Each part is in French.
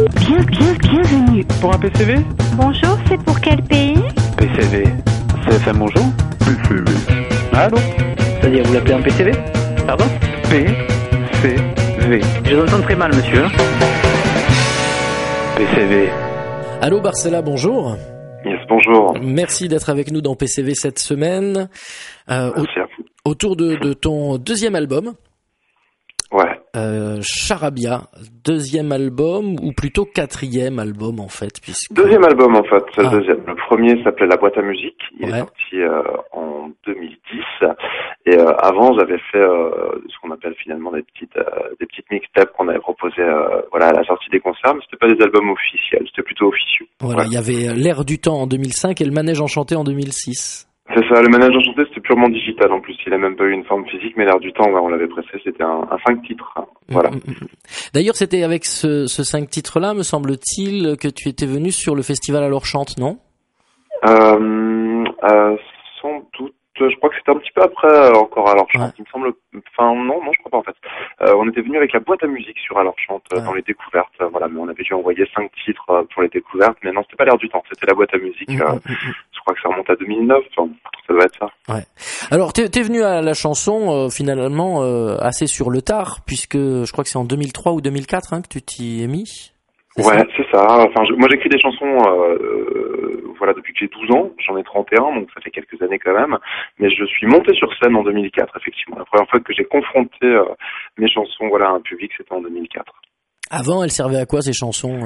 Bienvenue. Pour un PCV? Bonjour, c'est pour quel pays? PCV. CFM, bonjour? PCV. Allô? C'est-à-dire, vous l'appelez un PCV? Pardon? PCV. Je vous entends très mal, monsieur. PCV. Allô Barcella, bonjour. Yes, bonjour. Merci d'être avec nous dans PCV cette semaine. Merci à vous. Autour de ton deuxième album. Ouais. Charabia, deuxième album ou plutôt quatrième album en fait, puisque... Deuxième album en fait, c'est le deuxième. Le premier s'appelait La Boîte à Musique, il est sorti en 2010. Et avant j'avais fait ce qu'on appelle finalement des petites mixtapes qu'on avait proposées à la sortie des concerts, mais c'était pas des albums officiels, c'était plutôt officieux. Voilà, il y avait L'Air du Temps en 2005 et Le Manège Enchanté en 2006. C'est ça, Le Manège Enchanté c'était purement digital en plus, il a même pas eu une forme physique, mais L'Air du Temps, on l'avait pressé, c'était un 5 titres, voilà. D'ailleurs c'était avec ce 5 titres-là, me semble-t-il, que tu étais venu sur le festival Alors Chante, non? Sans doute. Je crois que c'était un petit peu après encore Alors Chante, il me semble. Enfin non, je crois pas en fait. On était venu avec La Boîte à Musique sur Alors Chante dans les découvertes, voilà. Mais on avait dû envoyer 5 titres pour les découvertes, mais non, c'était pas L'Air du Temps, c'était La Boîte à Musique. Je crois que ça remonte à 2009, ça doit être ça. Ouais. Alors t'es venu à la chanson finalement assez sur le tard, puisque je crois que c'est en 2003 ou 2004 que tu t'y es mis. Ouais, c'est ça. Enfin, moi j'écris des chansons depuis que j'ai 12 ans, j'en ai 31, donc ça fait quelques années quand même, mais je suis monté sur scène en 2004, effectivement. La première fois que j'ai confronté mes chansons à un public, c'était en 2004. Avant, elles servaient à quoi ces chansons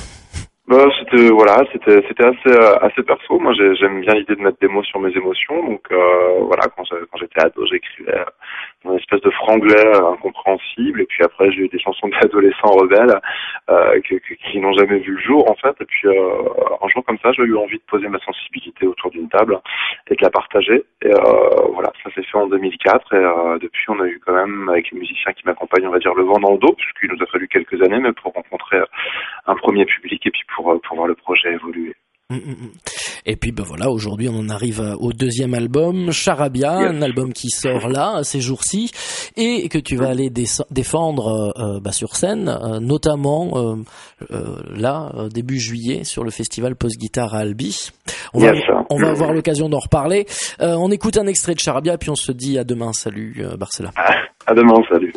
C'était assez perso. Moi j'aime bien l'idée de mettre des mots sur mes émotions, donc quand j'étais ado, j'écrivais une espèce de franglais incompréhensible, et puis après j'ai eu des chansons d'adolescents rebelles qui n'ont jamais vu le jour en fait, et puis un jour comme ça j'ai eu envie de poser ma sensibilité autour d'une table et de la partager, et ça s'est fait en 2004, et depuis on a eu quand même, avec les musiciens qui m'accompagnent, on va dire le vent dans le dos, puisqu'il nous a fallu quelques années mais pour rencontrer un premier public et puis pour voir le projet évoluer. Et puis aujourd'hui on en arrive au deuxième album, Charabia, un album qui sort là ces jours-ci et que tu vas aller défendre sur scène, notamment début juillet sur le festival Post-Guitare à Albi. On va avoir l'occasion d'en reparler. On écoute un extrait de Charabia puis on se dit à demain. Salut Barcella. À demain, salut.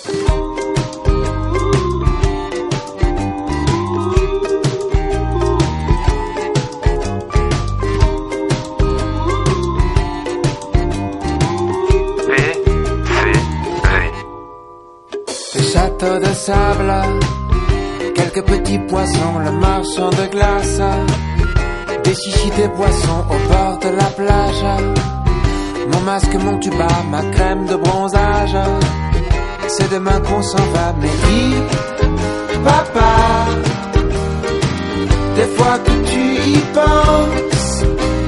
Château de sable, quelques petits poissons, le marchand de glace, des chichis, des poissons au bord de la plage, mon masque, mon tuba, ma crème de bronzage, c'est demain qu'on s'en va, mais dis, papa, des fois que tu y penses,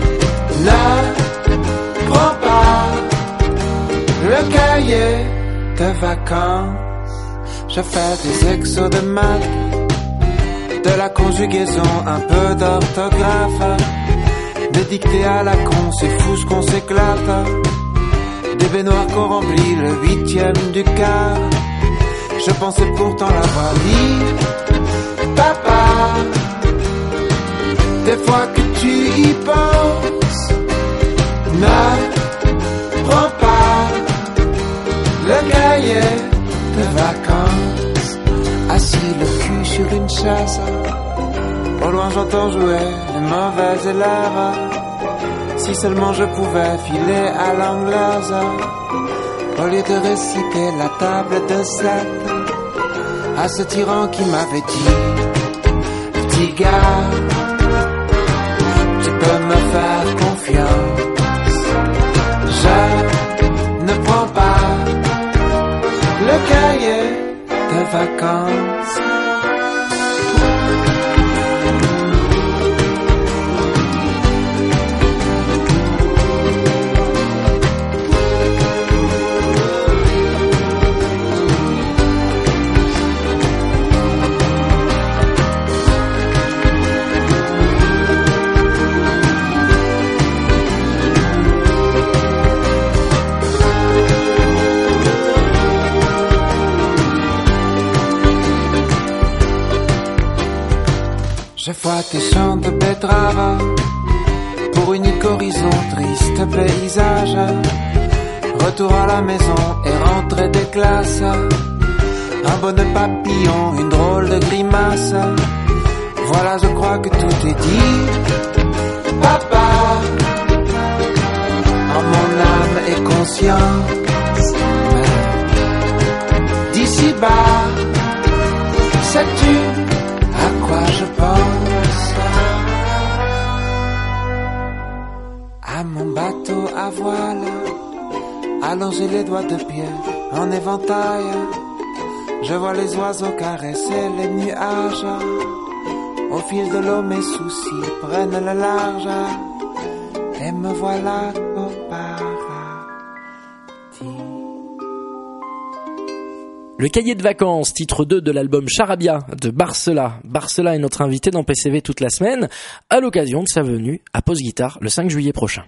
ne prends pas le cahier de vacances. Je fais des exos de maths, de la conjugaison, un peu d'orthographe, des dictées à la con, c'est fou ce qu'on s'éclate, des baignoires qu'on remplit le 8e du quart. Je pensais pourtant l'avoir dit, papa, des fois que tu y penses, ne prends pas le cahier de vacances, assis le cul sur une chaise, au loin j'entends jouer les mauvais élèves. Si seulement je pouvais filer à l'anglaise, au lieu de réciter la table de 7, à ce tyran qui m'avait dit, petit gars, tu peux me faire confiance, je ne prends pas le cahier de vacances. Je vois tes champs de betteraves, pour unique horizon, triste paysage. Retour à la maison et rentrée des classes. Un bonnet papillon, une drôle de grimace. Voilà, je crois que tout est dit. Papa, en mon âme et conscience, d'ici bas, sais-tu à quoi je pense? À mon bateau à voile, allonger les doigts de pied en éventail. Je vois les oiseaux caresser les nuages. Au fil de l'eau, mes soucis prennent le large. Et me voilà au paradis. Le cahier de vacances, titre 2 de l'album Charabia de Barcela. Barcela est notre invité dans PCV toute la semaine, à l'occasion de sa venue à Pause Guitare le 5 juillet prochain.